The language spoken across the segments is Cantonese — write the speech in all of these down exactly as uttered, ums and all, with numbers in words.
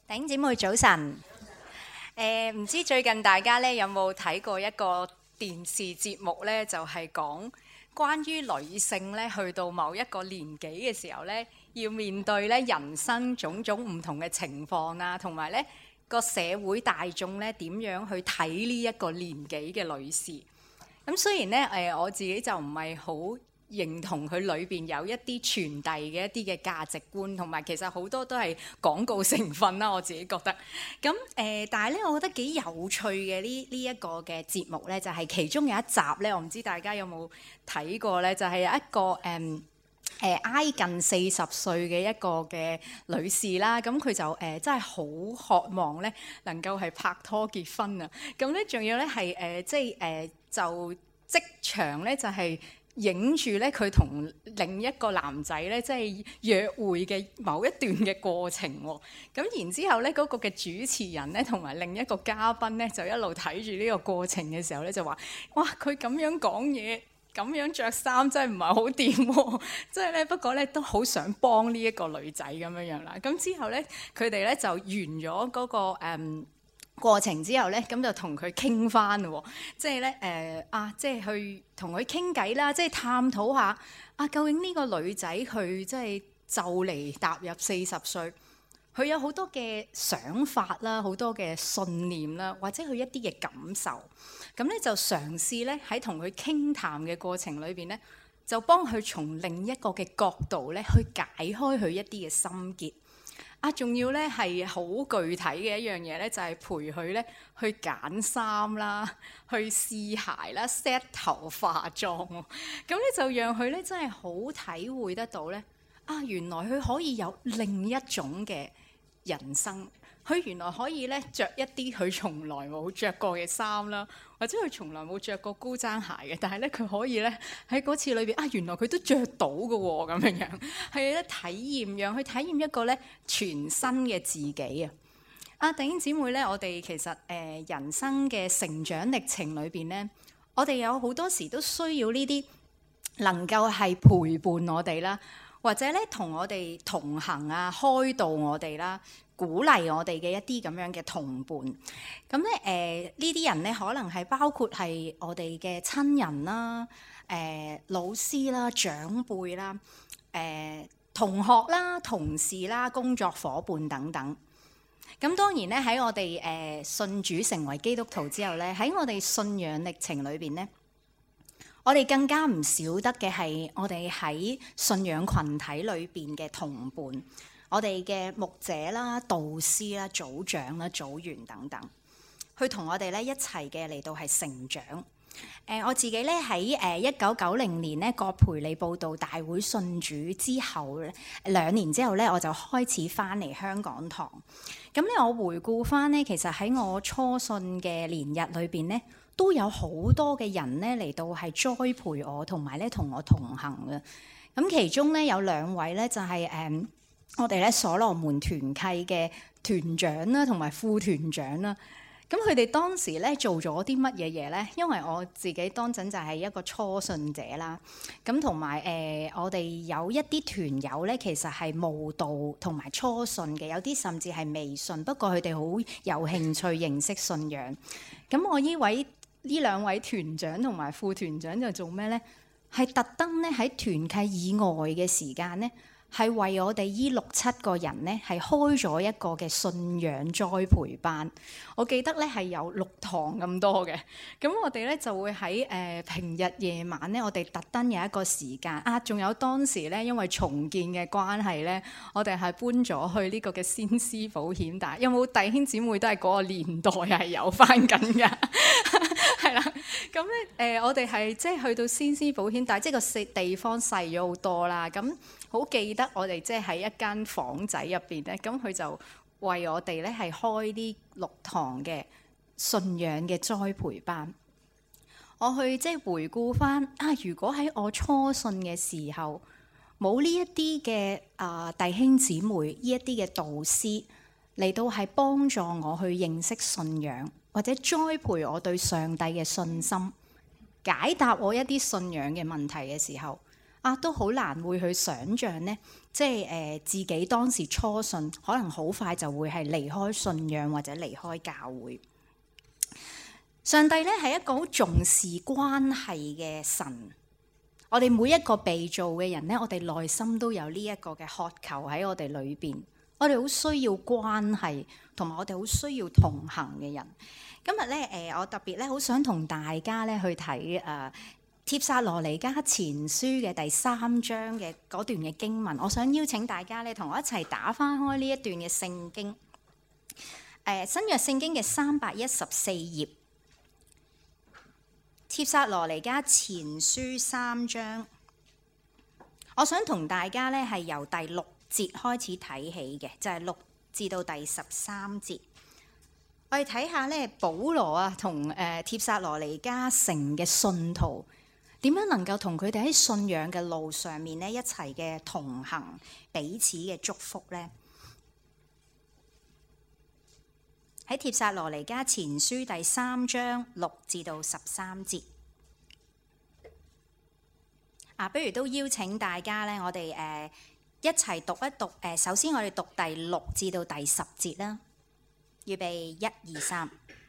弟兄姊妹早晨。誒，唔知最近大家咧有冇睇過一個電視節目咧，就係講關於女性咧去到某一個年紀嘅時候咧，要面對咧人生種種唔同嘅情況啊，同埋咧個社會大眾咧點樣去睇呢一個年紀嘅女士。咁雖然咧誒我自己就唔係好認同佢裏邊有一啲傳遞嘅一啲嘅價值觀，同埋其實好多都係廣告成分啦，我自己覺得。咁誒、呃，但係咧，我覺得幾有趣嘅呢呢一個嘅節目咧，就係、是、其中有一集咧，我唔知大家有冇睇過咧，就係、是、有一個誒誒、呃、挨近四十歲嘅一個嘅女士啦。咁佢就誒、呃、真係好渴望咧，能夠係拍拖結婚啊。咁咧仲要咧係誒即係誒、呃、就即場咧就係、是。影住咧佢同另一個男仔咧，即係約會嘅某一段嘅過程喎。咁然之後咧，嗰個嘅主持人咧，同埋另一個嘉賓咧，就一路睇住呢個過程嘅時候咧，就話：哇！佢咁樣講嘢，咁樣着衫，真係唔係好掂喎。即係咧，不過咧都好想幫呢一個女仔咁樣樣啦。咁之後咧，佢哋咧就完咗嗰個誒過程之後咧，咁就同佢傾翻咯，即係咧誒啊，即係去同佢傾偈啦，即係探討下啊，究竟呢個女仔佢即係就嚟踏入四十歲，佢有好多嘅想法啦，好多嘅信念啦，或者佢一啲嘅感受，咁咧就嘗試咧喺同佢傾談嘅過程裏邊咧，就幫佢從另一個嘅角度咧去解開佢一啲嘅心結。啊，仲要咧係好具體嘅一樣嘢咧，就係、是、陪佢咧去揀衫啦，去試鞋啦 set 頭化妝喎。咁咧就讓佢咧真係好體會得到咧，啊原來佢可以有另一種嘅人生。佢原來可以咧着一啲佢從來冇着過嘅衫啦，或者佢從來冇着過高踭鞋嘅，但係咧佢可以咧喺嗰次裏邊啊，原來佢都着到嘅喎，咁樣樣係咧體驗，讓佢體驗一個咧全新嘅自己啊！啊，弟兄姊妹咧，我哋其實誒、呃、人生嘅成長歷程裏邊咧，我哋有好多時都需要呢啲能夠係陪伴我哋啦，或者咧同我哋同行啊，開導我哋啦。鼓勵我哋嘅一啲咁樣嘅同伴，咁咧誒呢啲人咧可能係包括係我哋嘅親人啦、誒、呃、老師啦、長輩啦、誒、呃、同學啦、同事啦、工作伙伴等等。咁當然咧喺我哋誒、呃、信主成為基督徒之後咧，喺我哋信仰歷程裏邊咧，我哋更加唔少得嘅係我哋喺信仰群體裏邊嘅同伴。我哋嘅牧者啦、導師啦、組長啦、組員等等，去同我哋咧一齊嘅嚟到係成長。誒、呃，我自己咧喺誒一九九零年咧葛培理佈道大會信主之後咧，兩年之後咧我就開始翻嚟香港堂。咁咧我回顧翻咧，其實喺我初信嘅年日裏邊咧，都有好多嘅人咧嚟到係栽培我，同埋咧同我同行嘅。咁其中咧有兩位咧就係、是、誒。嗯我哋咧所羅門團契嘅團長啦，同埋副團長啦，咁佢哋當時咧做咗啲乜嘢嘢咧？因為我自己當陣就係一個初信者啦，咁同埋誒我哋有一啲團友咧，其實係慕道同埋初信嘅，有啲甚至係未信，不過佢哋好有興趣認識信仰。咁我呢位呢兩位團長同埋副團長就做咩咧？係特登咧喺團契以外嘅時間咧，係為我哋依六七個人咧，係開咗一個嘅信仰栽培班。我記得咧係有六堂咁多嘅。咁我哋咧就會喺誒、呃、平日夜晚咧，我哋特登有一個時間啊。仲有當時咧，因為重建嘅關係咧，我哋係搬咗去呢個嘅先施保險。但係有冇弟兄姊妹都係嗰個年代係有翻緊㗎？係啦。咁咧誒，我哋係即係去到先施保險，但係即係個地方細咗好多啦。咁好記得我哋即係喺一間房仔入邊咧，咁佢就為我哋咧係開啲六堂嘅信仰嘅栽培班。我去即係回顧翻啊，如果喺我初信嘅時候冇呢一啲嘅啊弟兄姊妹，呢一啲嘅導師嚟到係幫助我去認識信仰，或者栽培我對上帝嘅信心，解答我一啲信仰嘅問題嘅時候。 啊，都好難會去想像呢，即係誒、呃、自己當時初信，可能好快就會係離開信仰或者離開教會。上帝咧係一個好重視關係嘅神，我哋每一個被造嘅人咧，我哋內心都有呢一個嘅渴求喺我哋裏邊，我哋好需要關係，同埋我哋好需要同行嘅人。今日咧誒，我特別咧好想同大家咧去睇誒。呃帖撒羅尼迦前書嘅第三章嘅嗰段嘅經文，我想邀請大家咧同我一齊打翻開呢一段嘅聖經。誒、呃、新約聖經嘅三百一十四頁，帖撒羅尼迦前書三章，我想同大家咧係由第六節開始睇起嘅，就係、是、六至到第十三節。我哋睇下咧，保羅啊同誒帖撒羅尼迦城嘅信徒，點樣能夠同佢哋喺信仰嘅路上面咧一齊嘅同行，彼此嘅祝福呢？喺帖撒羅尼迦前書第三章六至到十三節，啊，不如都邀請大家咧，我哋誒、呃、一齊讀一讀誒、呃。首先我哋讀第六至到第十節啦，預備一二三。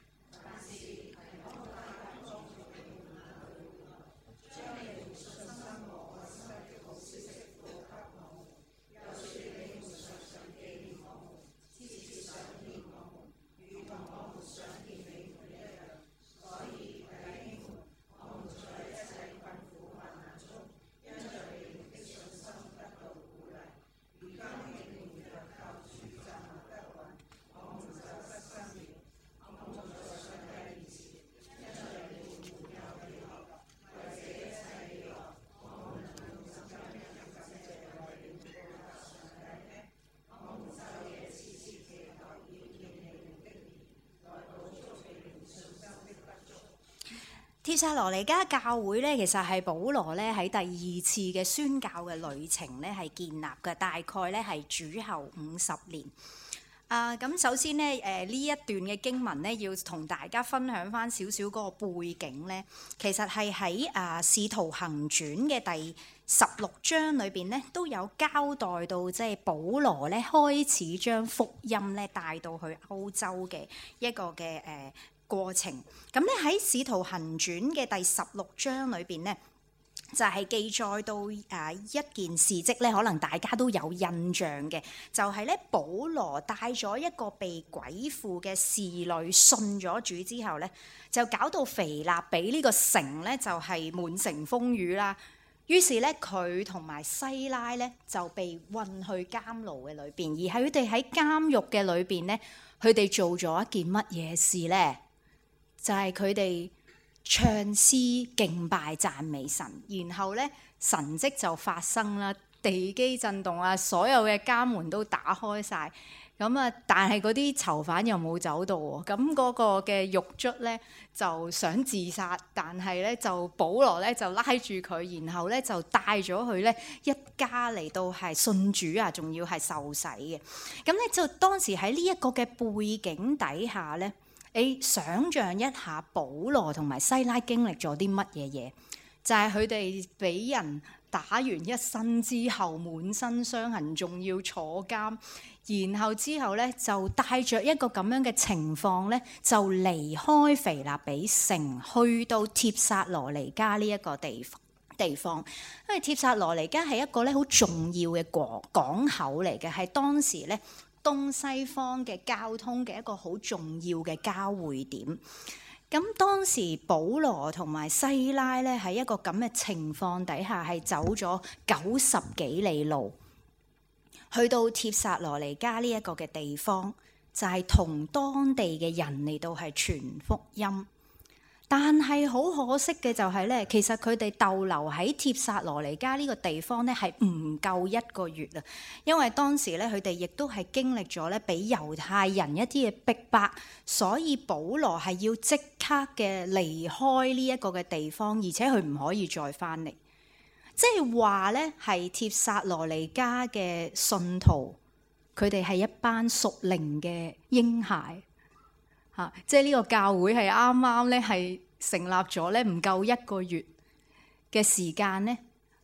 帖撒羅尼迦教會咧，其實係保羅咧喺第二次嘅宣教嘅旅程咧係建立嘅，大概咧係主後五十年。啊，咁首先咧，誒呢一段嘅經文咧，要同大家分享翻少少嗰個背景咧，其實係喺啊《使徒行傳》嘅第十六章裏邊咧，都有交代到，即係保羅咧開始將福音咧帶到去歐洲嘅一個嘅誒。呃過程咁咧喺《使徒行傳》嘅第十六章裏邊咧，就係、是、記載到誒一件事蹟咧，可能大家都有印象嘅，就係、是、咧保羅帶咗一個被鬼附嘅侍女信咗主之後咧，就搞到腓立比呢個城咧就係滿城風雨啦。於是咧佢同埋西拉咧就被運去監牢嘅裏邊，而係佢哋喺監獄嘅裏邊咧，佢哋做咗一件乜嘢事咧？就係佢哋唱詩敬拜讚美神，然後咧神蹟就發生啦，地基震動啊，所有嘅監門都打開晒。咁啊，但係嗰啲囚犯又冇走到喎。咁嗰個嘅獄卒咧就想自殺，但係咧就保羅咧就拉住佢，然後咧就帶咗佢咧一家嚟到係信主啊，仲要係受洗嘅。咁咧就當時喺呢一個嘅背景底下咧。你想像一下，保羅同埋西拉經歷咗啲乜嘢嘢？就係佢哋俾人打完一身之後，滿身傷痕，仲要坐監，然後之後咧就帶着一個咁樣嘅情況咧，就離開腓立比城，去到帖撒羅尼迦呢一個地方。地方，因為帖撒羅尼迦係一個咧好重要嘅港港口嚟嘅，係當時咧東西方嘅交通嘅一個好重要嘅交匯點。咁當時保羅同埋西拉咧喺一個咁嘅情況底下，係走咗九十幾里路，去到帖撒羅尼迦呢一個嘅地方，就係、是、同當地嘅人嚟到係傳福音。但係好可惜嘅就係咧，其實佢哋逗留喺帖撒羅尼迦呢個地方咧係唔夠一個月啊，因為當時咧佢哋亦都係經歷咗咧俾猶太人一啲嘅逼迫，所以保羅係要即刻嘅離開呢一個嘅地方，而且佢唔可以再翻嚟。即係話咧係帖撒羅尼迦嘅信徒，佢哋係一班屬靈嘅嬰孩。嚇！即係呢個教會係啱啱咧係成立咗咧，唔夠一個月嘅時間咧，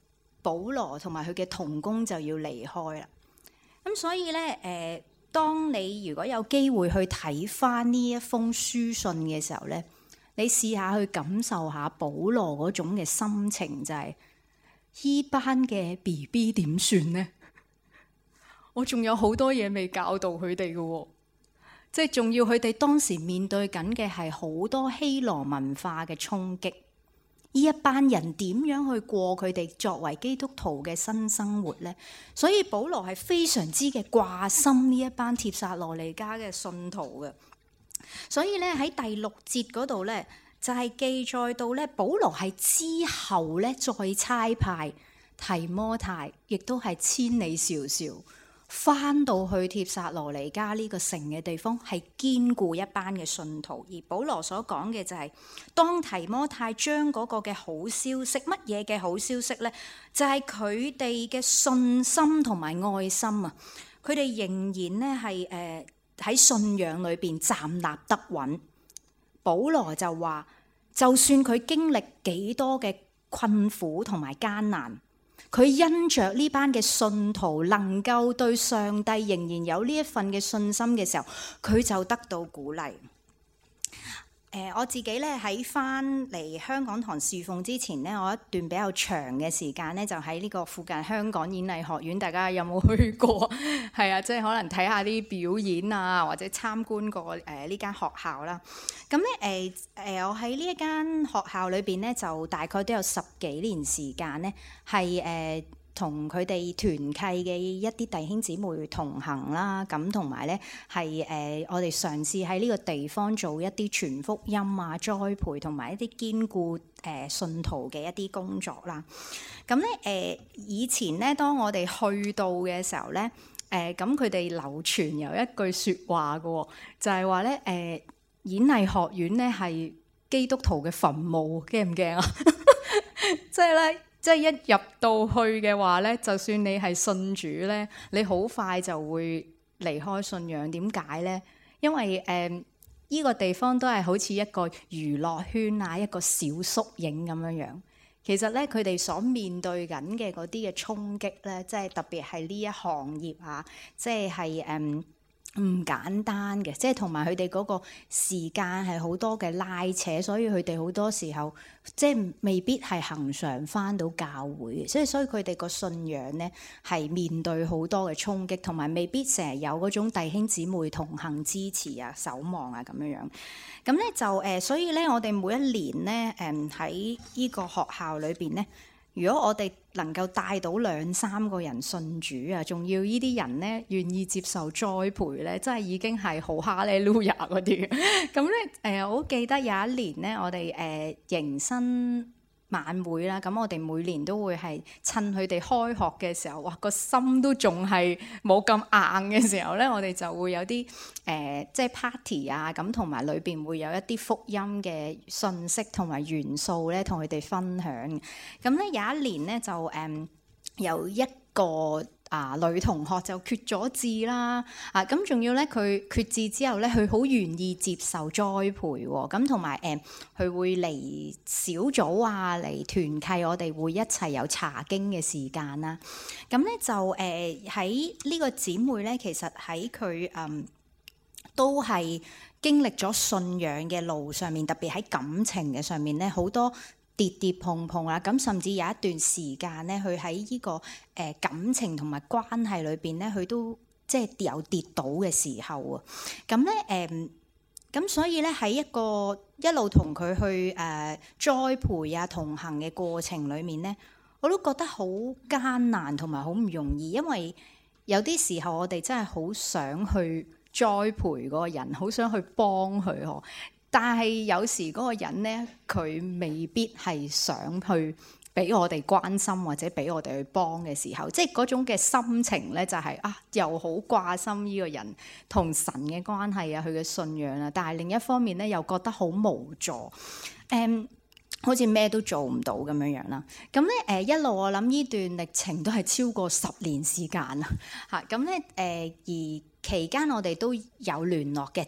保羅同埋佢嘅同工就要離開啦。咁所以咧，誒、呃，當你如果有機會去睇翻呢一封書信嘅時候咧，你試下去感受下保羅嗰種嘅心情，就係依班嘅 B B 點算呢？我仲有好多嘢未教導佢哋嘅喎，即係仲要佢哋當時面對緊嘅係好多希羅文化嘅衝擊。呢一班人點樣去過佢哋作為基督徒嘅新生活呢？所以保羅係非常之嘅掛心呢一班帖撒羅尼迦嘅信徒嘅。所以咧喺第六節嗰度咧，就係、是、記載到咧，保羅係之後咧再差派提摩太，亦都係千里迢迢翻到去帖撒羅尼迦呢個城嘅地方，係堅固一班嘅信徒。而保羅所講嘅就係、是，當提摩太將嗰個嘅好消息，乜嘢嘅好消息呢？就係佢哋嘅信心同埋愛心啊！佢哋仍然咧係誒喺信仰裏邊站立得穩。保羅就話，就算佢經歷幾多嘅困苦同埋艱難，佢因着呢班嘅信徒能夠對上帝仍然有呢一份嘅信心嘅時候，佢就得到鼓勵。誒、呃，我自己咧喺翻嚟香港堂侍奉之前咧，我一段比較長嘅時間咧，就喺呢個附近香港演藝學院，大家有冇去過？係啊，即係可能睇下啲表演啊，或者參觀過誒呢間學校啦。咁咧誒誒，我喺呢一間學校裏邊咧，就大概都有十幾年時間咧，係誒同佢哋團契嘅一啲弟兄姊妹同行啦。咁同埋咧係誒，我哋嘗試喺呢個地方做一啲傳福音啊、栽培同埋一啲堅固誒、呃、信徒嘅一啲工作啦。咁咧誒，以前咧當我哋去到嘅時候咧，誒咁佢哋流傳有一句説話嘅喎，就係話咧誒演藝學院咧係基督徒嘅墳墓，驚唔驚啊？即係咧。即係一入到去嘅話咧，就算你係信主咧，你好快就會離開信仰。點解咧？因為誒依、呃呢個地方都係好似一個娛樂圈啊，一個小縮影咁樣樣。其實咧，佢哋所面對緊嘅嗰啲嘅衝擊咧，即係特別係呢一行業啊，即係係誒唔簡單嘅，即係同埋佢哋嗰個時間係好多嘅拉扯，所以佢哋好多時候即係未必係恆常返到教會嘅，所以所以佢哋個信仰咧係面對好多嘅衝擊，同埋未必成日有嗰種弟兄姊妹同行支持啊、守望啊咁樣樣。咁咧就誒、呃，所以咧我哋每一年咧誒喺呢個學校裏邊咧。如果我哋能夠帶到兩三個人信主啊，仲要呢啲人咧願意接受栽培咧，真係已經係好哈利路亞嗰啲。咁咧誒，我好記得有一年咧，我哋誒迎新晚會啦，咁我哋每年都會係趁佢哋開學嘅時候，哇個心都仲係冇咁硬嘅時候咧，我哋就會有啲誒、呃、即係 party 啊，咁同埋裏邊會有一啲福音嘅信息同埋元素咧，同佢哋分享。咁咧有一年咧就誒、呃、有一個啊女同學就決咗志啦，啊咁仲要咧佢決志之後咧，佢好願意接受栽培喎，咁同埋誒佢會嚟小組啊，嚟團契，我哋會一齊有查經嘅時間啦。咁咧就誒喺呢個姊妹咧，其實喺佢嗯都係經歷咗信仰嘅路上面，特別喺感情嘅上面咧，好多跌跌碰碰啦，咁甚至有一段時間咧，佢喺呢個誒、呃、感情同埋關係裏邊咧，佢都即係有跌倒嘅時候啊。咁咧誒，咁所以咧喺一個一路同佢去誒、呃、栽培啊同行嘅過程裏面咧，我都覺得好艱難同埋好唔容易，因為有啲時候我哋真係好想去栽培嗰個人，好想去幫佢呵。但係有時嗰個人咧，佢未必係想去俾我哋關心或者俾我哋去幫嘅時候，即係嗰種嘅心情咧，就係、是、啊，又好掛心呢個人同神嘅關係啊，佢嘅信仰啊，但係另一方面咧，又覺得好無助，誒、嗯，好似咩都做唔到咁樣樣啦。咁咧誒，一路我諗呢段歷程都係超過十年時間啊，嚇咁咧誒，而期間我哋都有聯絡嘅，即係。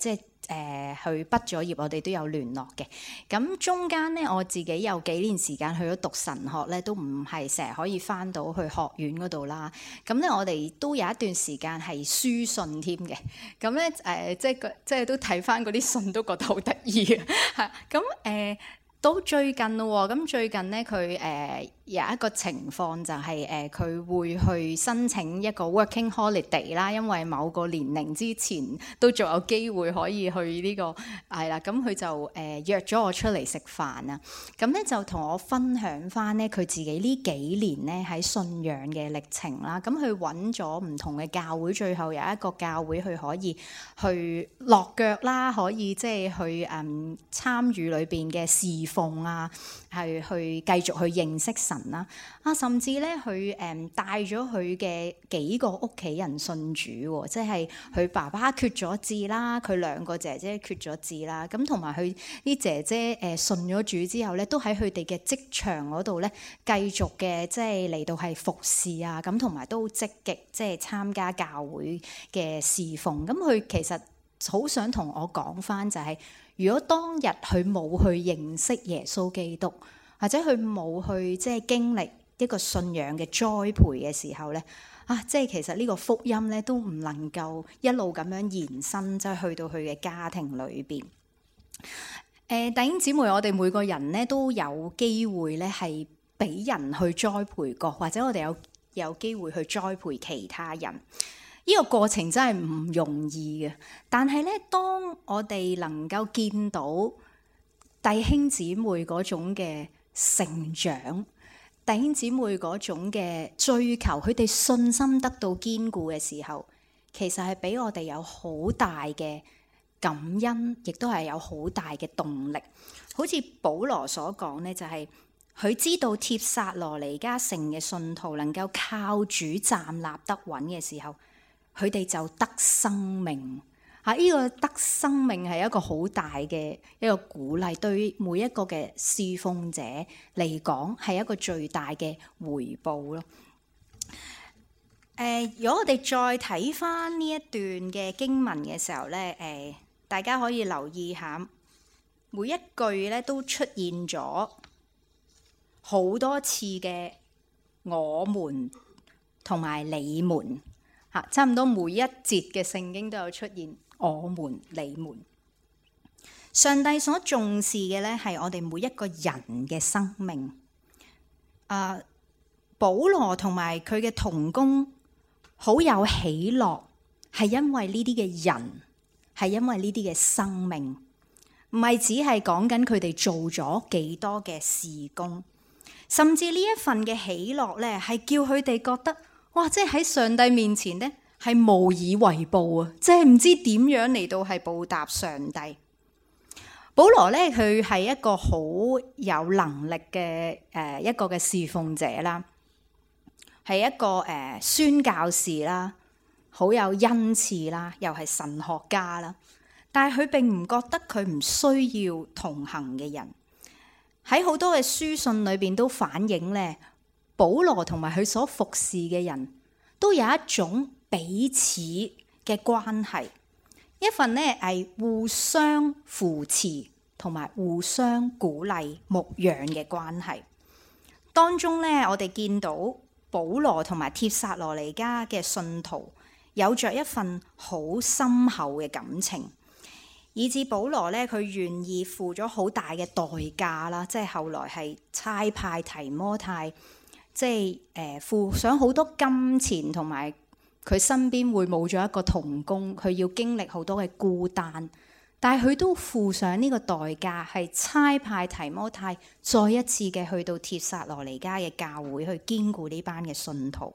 誒去畢咗業，我哋都有聯絡嘅。咁中間咧，我自己有幾年時間去咗讀神學咧，都唔係成日可以返到去學院嗰度啦。咁咧，我哋都有一段時間係書信添嘅。咁咧誒，即係個即係都睇返嗰啲信，都覺得好得意嘅。係咁誒。到最近咯喎，咁最近咧佢誒有一個情況就係誒佢會去申請一個 working holiday 啦，因為某個年齡之前都仲有機會可以去呢、這個係啦，咁佢就誒、呃、約咗我出嚟食飯啊，咁咧就同我分享翻咧佢自己呢幾年咧喺信仰嘅歷程啦，咁佢揾咗唔同嘅教會，最後有一個教會佢可以去落腳啦，可以即係去誒參與裏邊嘅事奉啊，係去繼續去認識神啦。啊，甚至咧佢誒帶咗佢嘅幾個屋企人信主喎，即係佢爸爸決咗志啦，佢兩個姐姐決咗志啦。咁同埋佢啲姐姐誒信咗主之後咧，都喺佢哋嘅職場嗰度咧繼續嘅即係嚟到係服侍啊。咁同埋都積極即係參加教會嘅侍奉。咁佢其實好想同我講返就係、是。如果當日佢冇去認識耶穌基督，或者佢冇去即係經歷一個信仰嘅栽培嘅時候咧，啊，即係其實呢個福音咧都唔能夠一路咁樣延伸，即係去到佢嘅家庭裏邊。誒、呃，弟兄姊妹，我哋每個人咧都有機會咧係俾人去栽培過，或者我哋有有機會去栽培其他人。呢個過程真係唔容易嘅，但係咧，當我哋能夠見到弟兄姊妹嗰種嘅成長，弟兄姊妹嗰種嘅追求，佢哋信心得到堅固嘅時候，其實係俾我哋有好大嘅感恩，亦都係有好大嘅動力。好似保羅所講咧，就係、是、佢知道帖撒羅尼迦城嘅信徒能夠靠主站立得穩嘅時候，佢哋就得生命嚇，呢、這個得生命係一個好大嘅一個鼓勵，對於每一個嘅侍奉者嚟講係一個最大嘅回報咯。誒、呃，如果我哋再睇返呢一段嘅經文嘅時候咧，誒、呃，大家可以留意下每一句咧都出現咗好多次嘅我們同埋你們。差唔多每一節嘅聖經都有出現我們、你們。上帝所重視嘅咧係我哋每一個人嘅生命。啊，保羅同埋佢嘅同工好有喜樂，係因為呢啲嘅人，係因為呢啲嘅生命，唔係只係講緊佢哋做咗幾多嘅事工，甚至呢一份嘅喜樂咧係叫佢哋覺得。哇！即係喺上帝面前咧，係無以為報啊！即係唔知點樣嚟到係報答上帝。保羅咧，佢係一個好有能力嘅誒、呃、一個嘅侍奉者啦，係一個誒、呃、宣教士啦，好有恩賜啦，又係神學家啦。但係佢並唔覺得佢唔需要同行嘅人。喺好多嘅書信裏邊都反映咧。保羅同埋佢所服侍嘅人都有一種彼此嘅關係，一份咧係互相扶持同埋互相鼓勵牧養嘅關係。當中咧，我哋見到保羅同埋帖撒羅尼迦嘅信徒有着一份好深厚嘅感情，以至保羅咧佢願意付咗好大嘅代價啦，即係後來係差派提摩太。即係誒、呃、付上好多金錢，同埋佢身邊會冇咗一個同工，佢要經歷好多嘅孤單，但係佢都付上呢個代價，係差派提摩太再一次嘅去到帖撒羅尼迦嘅教會去堅固呢班嘅信徒。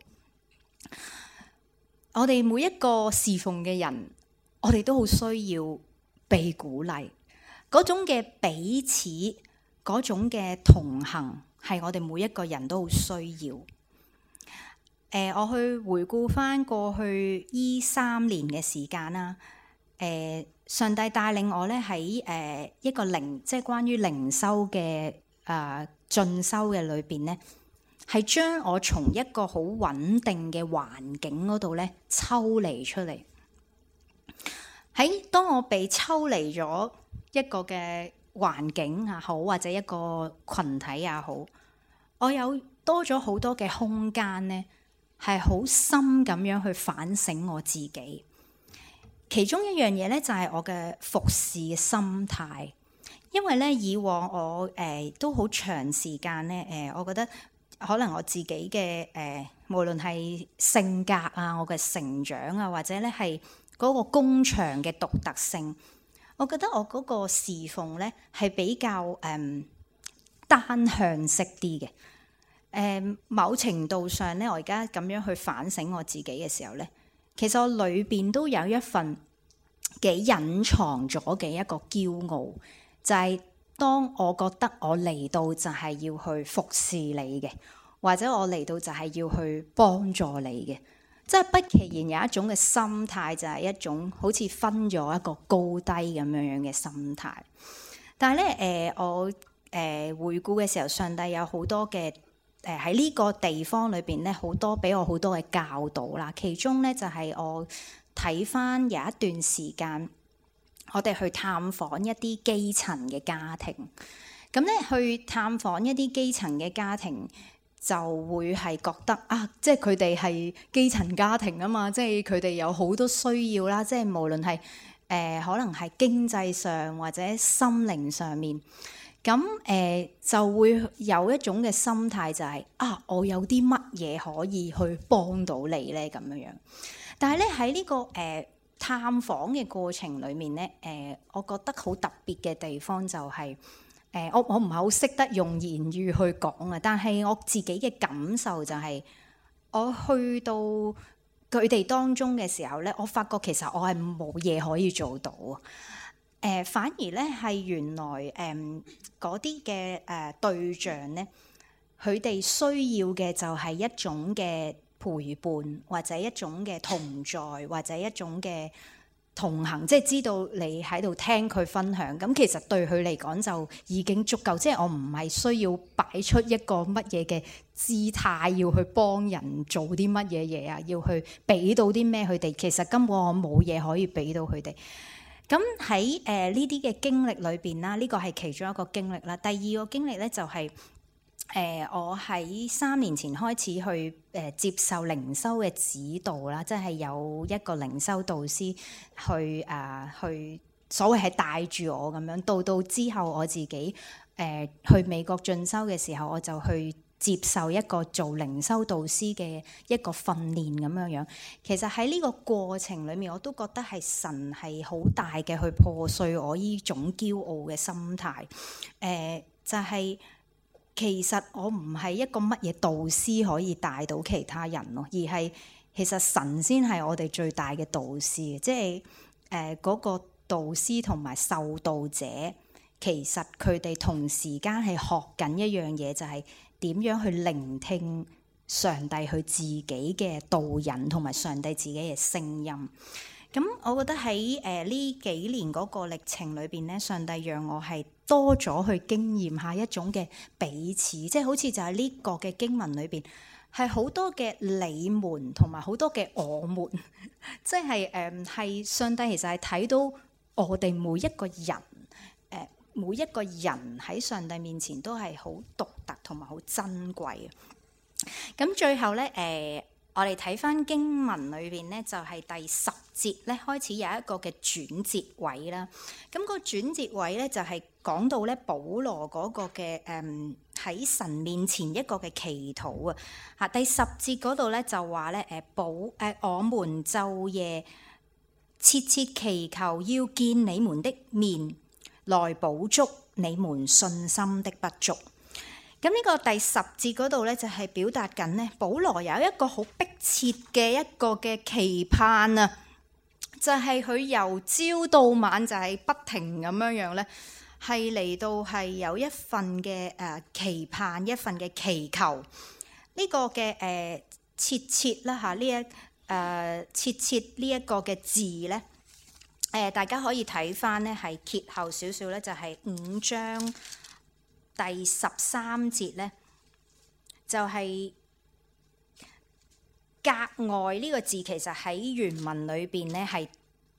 我哋每一個侍奉嘅人，我哋都好需要被鼓勵，嗰種嘅彼此，嗰種嘅同行。係我哋每一個人都好需要。誒、呃，我去回顧翻過去依三年嘅時間啦。誒、呃，上帝帶領我咧喺誒一個靈，即係關於靈修嘅誒進修嘅裏邊咧，係將我從一個好穩定嘅環境嗰度咧抽離出嚟。 喺當我被抽離咗一個嘅環境也好，或者一個群體也好，我有多咗好多嘅空間呢，係好深咁樣去反省我自己。其中一樣嘢咧，就係我嘅服侍嘅心態。因為咧，以往我誒、呃、都好長時間咧，誒、呃，我覺得可能我自己嘅誒、呃，無論係性格啊，我嘅成長啊，或者咧係嗰個工場嘅獨特性，我覺得我嗰個侍奉咧係比較誒、呃、單向式啲嘅。誒、呃，某程度上咧，我而家咁樣去反省我自己嘅時候咧，其實我裏邊都有一份幾隱藏咗嘅一個驕傲。就係當我覺得我嚟到就係要去服侍你嘅，或者我嚟到就係要去幫助你嘅，即係不其然有一種嘅心態，就係一種好似分咗一個高低咁樣樣嘅心態。但係咧，誒、呃、我誒、呃、回顧嘅時候，上帝有好多嘅誒喺呢個地方裏邊咧，好多俾我好多嘅教導啦。其中咧就係、是、我睇返有一段時間。我哋去探訪一啲基層嘅家庭，咁咧去探訪一啲基層嘅家庭，就會係覺得啊，即係佢哋係基層家庭啊嘛，即係佢哋有好多需要啦，即係無論係誒、呃、可能係經濟上或者心靈上面，咁誒、呃、就會有一種嘅心態就係、是、啊，我有啲乜嘢可以去幫到你咧咁樣樣，但係咧喺呢個誒。呃探訪嘅過程裏面咧，誒、呃，我覺得好特別嘅地方就係、是，誒、呃，我我唔係好識得用言語去講啊，但係我自己嘅感受就係、是，我去到佢哋當中嘅時候咧，我發覺其實我係冇嘢可以做到啊，誒、呃，反而咧係原來誒嗰啲嘅誒對象咧，佢哋需要嘅就係一種嘅陪伴，或者一種嘅同在，或者一種嘅同行，即係知道你喺度聽佢分享，咁其實對佢嚟講就已經足夠。即係我唔係需要擺出一個乜嘢嘅姿態，要去幫人做啲乜嘢嘢啊，要去俾到啲咩佢哋。其實根本我冇嘢可以俾到佢哋。咁喺誒呢啲嘅經歷裏邊啦，呢個係其中一個經歷啦。第二個經歷咧就係、是。誒、呃，我喺三年前開始去誒、呃、接受靈修嘅指導啦，即係有一個靈修導師去誒、呃、去所謂係帶住我咁樣，到到之後我自己誒、呃、去美國進修嘅時候，我就去接受一個做靈修導師嘅一個訓練咁樣樣。其實喺呢個過程裡面，我都覺得係神係好大嘅去破碎我呢種驕傲嘅心態。誒、呃，就係、是。其實我唔係一個乜嘢導師可以帶到其他人咯，而係其實神先係我哋最大嘅導師，即係誒嗰個導師同埋受導者，其實佢哋同時間係學緊一樣嘢，就係點樣去聆聽上帝佢自己嘅導引同埋上帝自己嘅聲音。咁我覺得喺誒呢幾年嗰個歷程裏邊咧，上帝讓我係多咗去經驗下一種嘅彼此，即係好似就係呢個嘅經文裏邊係好多嘅你們同埋好多嘅我們，即係誒係上帝其實係睇到我哋每一個人，誒、呃、每一個人喺上帝面前都係好獨特同埋好珍貴嘅。咁最後咧誒。呃我哋睇翻經文裏邊咧，就係、是、第十節咧開始有一個嘅轉折位啦。咁、那個轉折位咧就係、是、講到咧保羅嗰個嘅誒喺神面前一個嘅祈禱啊。嚇，第十節嗰度咧就話咧誒保誒、呃、我們晝夜切切祈求要見你們的面，來補足你們信心的不足。咁呢個第十節嗰度咧，就係表達緊咧，保羅有一個好迫切嘅一個嘅期盼啊，就係、是、佢由朝到晚就係不停咁樣樣咧，係嚟到係有一份嘅誒期盼，一份嘅祈求。呢、這個嘅誒、呃、切切啦嚇，呢一誒切切呢一個嘅字咧，誒、呃、大家可以睇返咧，係揭後少少咧，就係五章。第十三節咧，就係、是、格外呢個字，其實喺原文裏邊咧係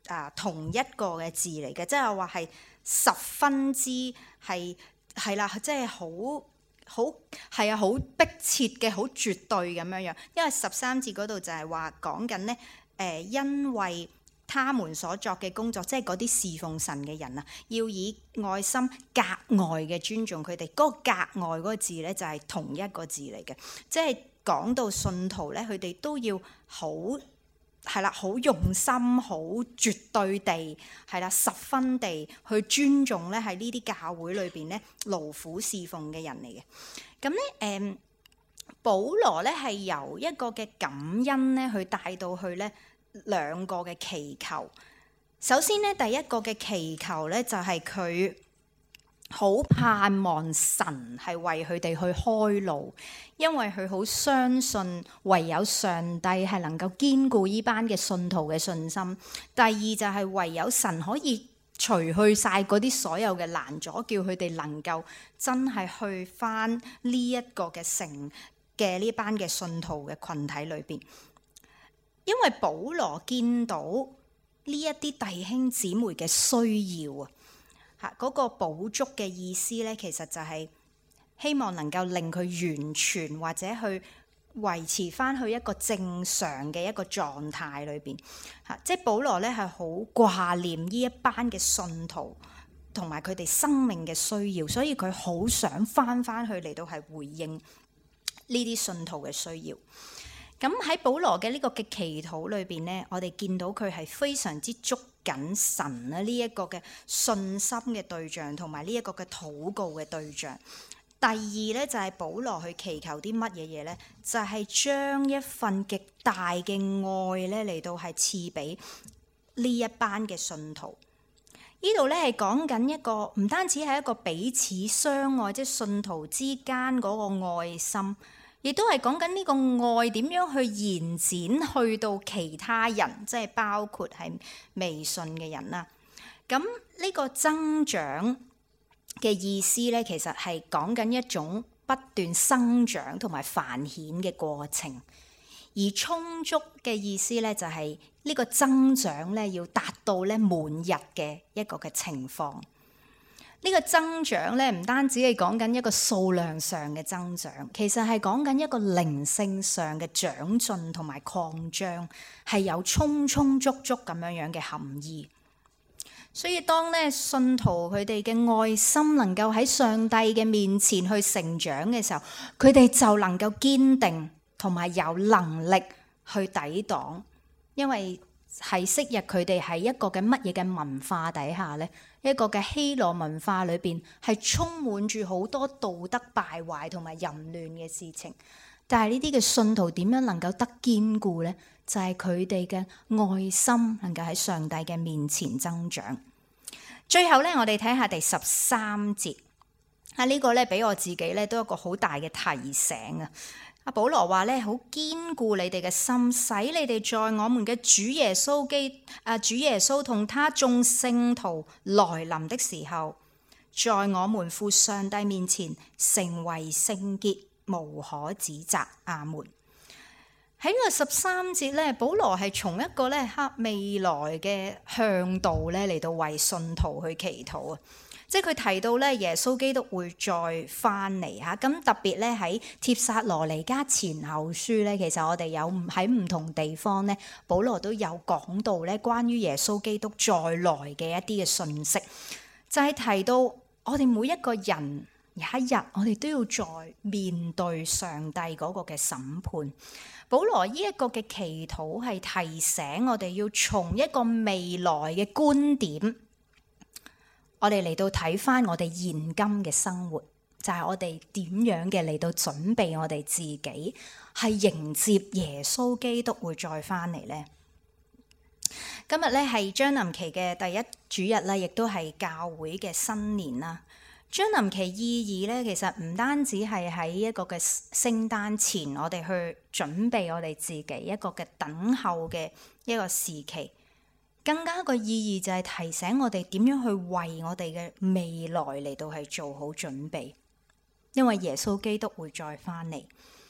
啊同一個嘅字嚟嘅，即係話係十分之係係啦，即係好好係啊，好迫切嘅，好絕對咁樣樣。因為十三節嗰度就係話講緊咧誒，因為他們所作嘅工作，即係嗰啲侍奉神嘅人啊，要以愛心格外嘅尊重佢哋。嗰、嗰個格外嗰個字咧，就係同一個字嚟嘅，即係講到信徒咧，佢哋都要好係啦，好用心、好絕對地係啦，十分地去尊重咧喺呢啲教會裏邊咧勞苦侍奉嘅人嚟嘅。咁咧誒，保羅咧係由一個嘅感恩咧，去帶到去咧兩個嘅祈求。首先咧，第一個嘅祈求咧就係佢好盼望神係為佢哋去開路，因為佢好相信唯有上帝係能夠堅固呢班嘅信徒嘅信心。第二就係唯有神可以除去晒嗰啲所有嘅攔阻，叫佢哋能夠真係去返呢一個嘅城嘅呢班嘅信徒嘅群體裏邊。因為保羅見到呢一啲弟兄姊妹嘅需要啊，嚇、那、嗰個補足嘅意思咧，其實就係希望能夠令佢完全或者去維持翻去一個正常嘅一個狀態裏邊嚇。即係保羅咧係好掛念呢一班嘅信徒同埋佢哋生命嘅需要，所以佢好想翻翻去嚟到係回應呢啲信徒嘅需要。咁喺保羅嘅呢個嘅祈禱裏邊咧，我哋見到佢係非常之捉緊神啊呢一個嘅信心嘅對象，同埋呢一個嘅禱告嘅對象。第二咧就係、是、保羅去祈求啲乜嘢嘢咧，就係、是、將一份極大嘅愛咧嚟到係賜俾呢一班嘅信徒。呢度咧係講緊一個唔單止係一個彼此相愛，即係信徒之間嗰個愛心。亦都係講緊呢個愛點樣去延展去到其他人，即係包括係未信嘅人啦。咁呢個增長嘅意思咧，其實係講緊一種不斷生長同埋繁衍嘅過程。而充足嘅意思咧，就係呢個增長咧要達到咧滿日嘅一個嘅情況。呢個增長咧，唔單止係講緊一個數量上嘅增長，其實係講緊一個靈性上嘅長進同埋擴張，係有充充足足咁樣樣嘅含義。所以當咧信徒佢哋嘅愛心能夠喺上帝嘅面前去成長嘅時候，佢哋就能夠堅定同埋有能力去抵擋，因為係昔日佢哋喺一個嘅乜嘢嘅文化底下咧，一個嘅希羅文化裏邊係充滿住好多道德敗壞同埋淫亂嘅事情。但係呢啲嘅信徒點樣能夠得堅固咧？就係佢哋嘅愛心能夠喺上帝嘅面前增長。最後咧，我哋睇下第十三節啊，呢個咧俾我自己咧都有一個好大嘅提醒啊。阿保羅話咧，好堅固你哋嘅心，使你哋在我們嘅主耶穌基啊，主耶穌同他眾聖徒來臨的時候，在我們父上帝面前成為聖潔，無可指責。阿門。喺呢個十三節咧，保羅係從一個咧黑未來嘅向度咧嚟到為信徒去祈禱啊。即係佢提到咧，耶穌基督會再翻嚟嚇。咁特別咧喺帖撒羅尼迦前後書咧，其實我哋有喺唔同地方咧，保羅都有講到咧關於耶穌基督再來嘅一啲嘅信息，就係提到我哋每一個人有一日，我哋都要再面對上帝嗰個嘅審判。保羅呢一個嘅祈禱係提醒我哋要從一個未來嘅觀點，我哋嚟到睇翻我哋現今嘅生活，就係我哋點樣嘅嚟到準備我哋自己，係迎接耶穌基督會再翻嚟呢。今日咧係將臨期嘅第一主日啦，亦都係教會嘅新年啦。將臨期意義咧，其實唔單止係喺一個嘅聖誕前，我哋去準備我哋自己一個嘅等候嘅一個時期。更加一個意義就係提醒我哋點樣去為我哋嘅未來嚟到係做好準備，因為耶穌基督會再翻嚟。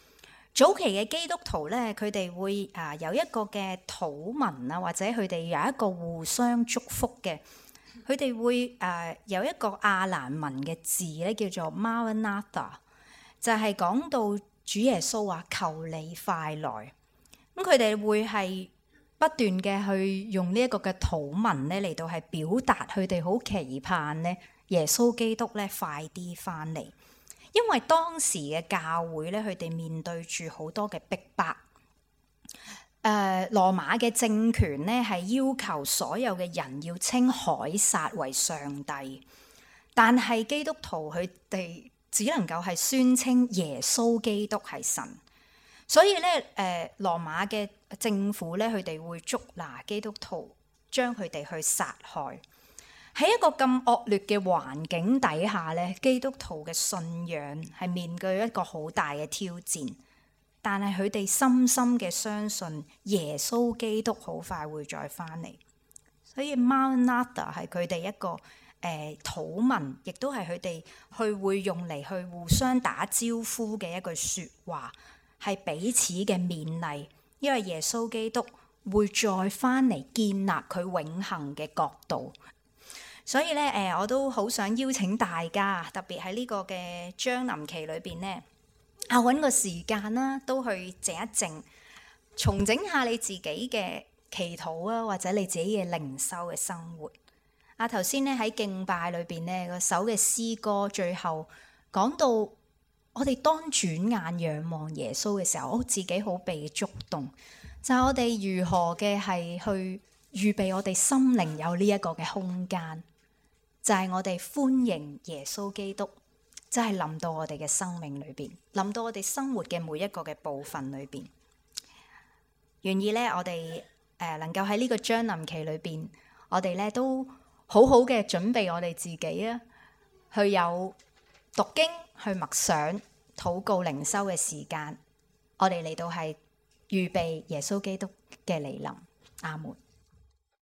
早期嘅基督徒咧，佢哋會啊有一個嘅禱文啊，或者佢哋有一個互相祝福嘅。佢哋會誒、呃、有一個亞蘭文嘅字咧，叫做 Maranatha， 就係講到主耶穌話求你快來。咁佢哋會係不斷嘅去用呢一個嘅禱文咧嚟到係表達佢哋好期盼咧耶穌基督咧快啲翻嚟。因為當時嘅教會咧，佢哋面對住好多嘅逼迫。誒、呃，羅馬嘅政權咧係要求所有嘅人要稱凱撒為上帝，但係基督徒佢哋只能夠係宣稱耶穌基督係神。所以咧，誒、呃，羅馬嘅政府咧，佢哋會捉拿基督徒，將佢哋去殺害。喺一個咁惡劣嘅環境底下咧，基督徒嘅信仰係面對一個好大嘅挑戰，但係佢哋深深嘅相信耶穌基督好快會再翻嚟。所以 Maranatha 係佢哋一個誒禱文，亦都係佢哋去會用嚟去互相打招呼嘅一句説話，係彼此嘅勉勵，因為耶穌基督會再翻嚟建立佢永恆嘅國度。所以咧，誒、呃，我都好想邀請大家，特別喺呢個嘅將臨期裏邊咧，啊，揾個時間啦，都去靜一靜，重整下你自己嘅祈禱啊，或者你自己嘅靈修嘅生活。啊，頭先咧喺敬拜裏邊咧，個首嘅詩歌最後講到，我哋當轉眼仰望耶穌嘅時候，我自己好被觸動，就係、是、我哋如何嘅係去預備我哋心靈有呢一個嘅空間。就係我哋歡迎耶穌基督，就係臨到我哋嘅生命裏邊，臨到我哋生活嘅每一個嘅部分裏邊。願意咧，我哋誒、呃、能夠喺呢個將臨期裏邊，我哋咧都好好嘅準備我哋自己啊，去有讀經、去默想、禱告、靈修嘅時間。我哋嚟到係預備耶穌基督嘅嚟臨。阿門。